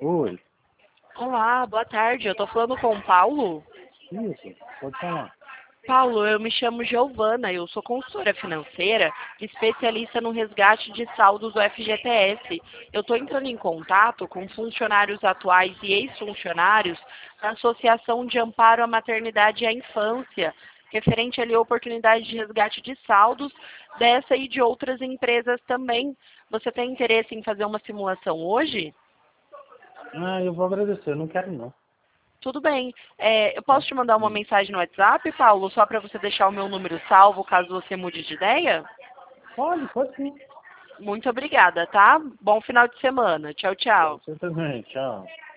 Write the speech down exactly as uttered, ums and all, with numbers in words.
Oi. Olá, boa tarde. Eu tô falando com o Paulo. Isso, pode falar. Paulo, eu me chamo Giovana, eu sou consultora financeira, especialista no resgate de saldos do F G T S. Eu estou entrando em contato com funcionários atuais e ex-funcionários da Associação de Amparo à Maternidade e à Infância, referente ali à oportunidade de resgate de saldos dessa e de outras empresas também. Você tem interesse em fazer uma simulação hoje? Ah, eu vou agradecer, eu não quero não. Tudo bem. É, eu Tá? posso te mandar uma Hum. mensagem no WhatsApp, Paulo, só para você deixar o meu número salvo, caso você mude de ideia? Pode, pode sim. Muito obrigada, tá? Bom final de semana. Tchau, Pra tchau. você também, tchau.